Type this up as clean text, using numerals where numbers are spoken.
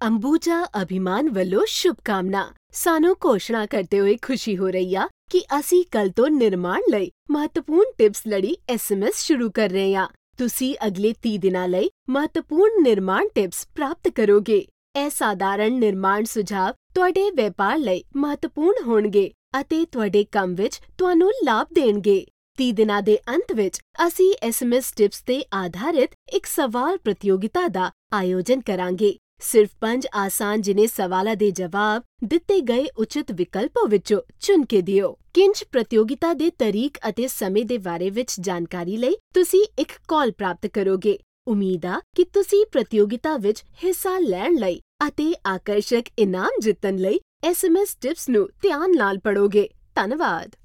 ਅੰਬੂਜਾ ਅਭਿਮਾਨ ਵੱਲੋਂ ਸ਼ੁਭਕਾਮਨਾ। ਸਾਨੂੰ ਘੋਸ਼ਣਾ ਕਰਦੇ ਹੋਏ ਖੁਸ਼ੀ ਹੋ ਰਹੀ ਆ ਕਿ ਅਸੀਂ ਕੱਲ੍ਹ ਤੋਂ ਨਿਰਮਾਣ ਲਈ ਮਹੱਤਵਪੂਰਨ ਟਿਪਸ ਲੜੀ SMS ਸ਼ੁਰੂ ਕਰ ਰਹੇ ਹਾਂ। ਤੁਸੀਂ ਅਗਲੇ 30 ਦਿਨਾਂ ਲਈ ਮਹੱਤਵਪੂਰਨ ਨਿਰਮਾਣ ਟਿਪਸ ਪ੍ਰਾਪਤ ਕਰੋਗੇ। ਇਹ ਸਾਧਾਰਣ ਨਿਰਮਾਣ ਸੁਝਾਅ ਤੁਹਾਡੇ ਵਪਾਰ ਲਈ ਮਹੱਤਵਪੂਰਨ ਹੋਣਗੇ ਅਤੇ ਤੁਹਾਡੇ ਕੰਮ ਵਿੱਚ ਤੁਹਾਨੂੰ ਲਾਭ ਦੇਣਗੇ। 30 ਦਿਨਾਂ ਦੇ ਅੰਤ ਵਿੱਚ ਅਸੀਂ SMS ਟਿਪਸ ਤੇ ਆਧਾਰਿਤ ਇੱਕ ਸਵਾਲ ਪ੍ਰਤੀਯੋਗਿਤਾ ਦਾ ਆਯੋਜਨ ਕਰਾਂਗੇ। ਸਿਰਫ 5 ਆਸਾਨ ਜਿਹੇ ਸਵਾਲਾਂ ਦੇ ਜਵਾਬ ਦਿੱਤੇ ਗਏ ਉਚਿਤ ਵਿਕਲਪਾਂ ਵਿੱਚੋਂ ਚੁਣ ਕੇ ਦਿਓ। ਕਿੰਜ ਪ੍ਰਤੀਯੋਗਿਤਾ ਦੇ ਤਰੀਕ ਅਤੇ ਸਮੇਂ ਦੇ ਬਾਰੇ ਵਿੱਚ ਜਾਣਕਾਰੀ ਲਈ ਤੁਸੀਂ ਇੱਕ ਕਾਲ ਪ੍ਰਾਪਤ ਕਰੋਗੇ। ਉਮੀਦ ਆ ਕਿ ਤੁਸੀਂ ਪ੍ਰਤੀਯੋਗਿਤਾ ਵਿੱਚ ਹਿੱਸਾ ਲੈਣ ਲਈ ਅਤੇ ਆਕਰਸ਼ਕ ਇਨਾਮ ਜਿੱਤਣ ਲਈ SMS ਟਿਪਸ ਨੂੰ ਧਿਆਨ ਨਾਲ ਪੜ੍ਹੋਗੇ। ਧੰਨਵਾਦ।